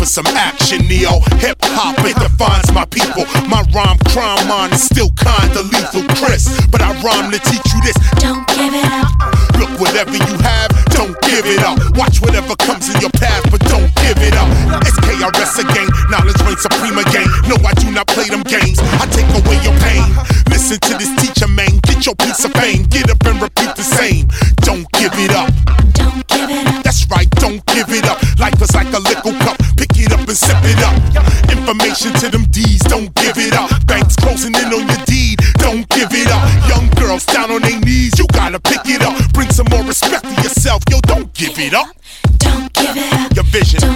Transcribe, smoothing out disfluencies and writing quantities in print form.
for some action, Neo. Hip-hop, it defines my people. My rhyme crime mind is still kinda lethal, Chris. But I rhyme to teach you this. Don't give it up. Look, whatever you have, don't give it up. Watch whatever comes in your path, but don't give it up. It's KRS again, knowledge reigns supreme again. No, I do not play them games, I take away your pain. Listen to this teacher, man, get your piece of fame. Get up and repeat the same. Don't give it up. Don't give it up. That's right, don't give it up. Life is like a liquor cup, pick it up and sip it up. Information to them D's, don't give it up. Banks closing in on your deed, don't give it up. Young girls down on their knees, you gotta pick it up. Bring some more respect to yourself, yo, don't give it up. Don't give it up. Your vision.